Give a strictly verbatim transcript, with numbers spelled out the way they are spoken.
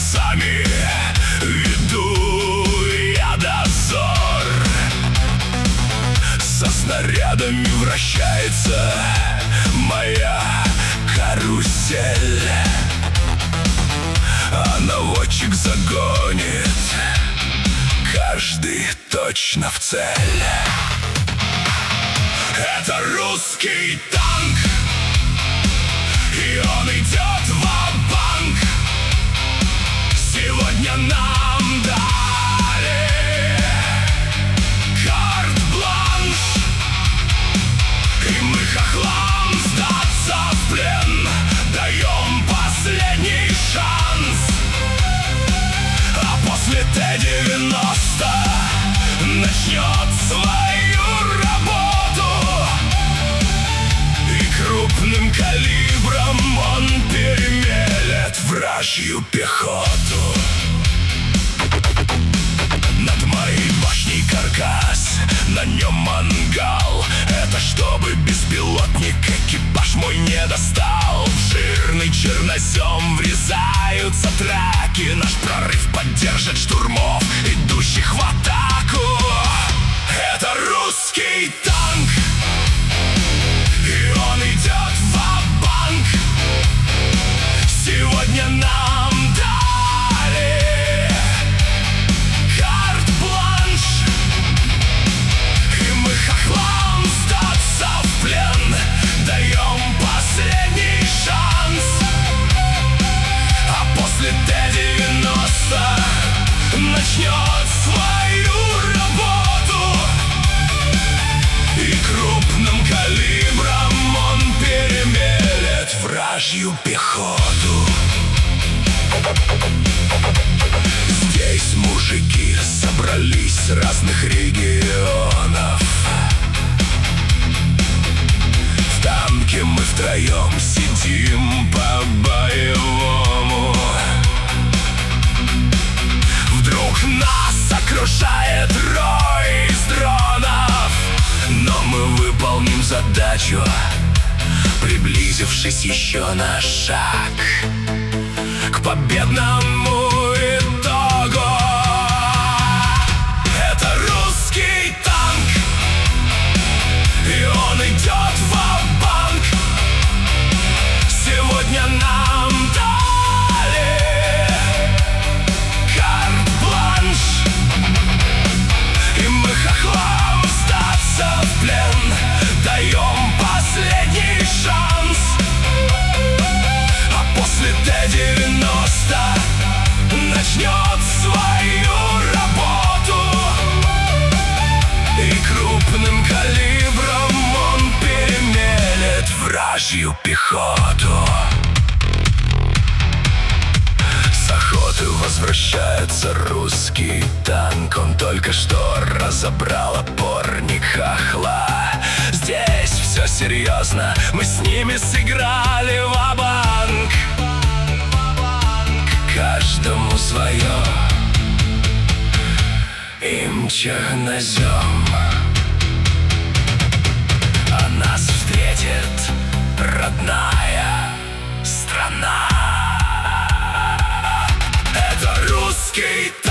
часами веду я дозор. Со снарядами вращается моя карусель, а наводчик загонит каждый точно в цель. Это русский танк, и он идет ва-банк. Сегодня нам дали карт-бланш, и мы хохлам сдаться в плен даем последний шанс. А после Т девяносто начнет свою работу, и крупным калибром он перемелет вражью пехоту. Над моей башней каркас, на нем мангал. Это чтобы беспилотник экипаж мой не достал. В жирный чернозем врезаются траки. Наш прорыв поддержит штурмов, идущих в атаку. Это русский танк, и он идет ва-банк. Сегодня нам дали карт-бланш, и мы хохлам сдаться в плен даем последний шанс. А после Т девяносто начнет свою работу, и крупным калибром он перемелет вражью пехоту. Здесь мужики собрались с разных регионов. В танке мы втроем сидим по-боевому. Вдруг нас окружает рой из дронов, но мы выполним задачу, приблизившись еще на шаг к победному итогу. Это русский танк, и он идет ва-банк. Сегодня нам дали карт-бланш, и мы хохлам сдаться в плен даем последний шанс. А после Т девяносто начнет свою работу, и крупным калибром он перемелет вражью пехоту. С охоты возвращается русский танк. Он только что разобрал опорник хохла. Здесь все серьезно, мы с ними сыграли ва-банк. Каждому свое, им чернозем. А нас встретит родная страна. Это русский танк.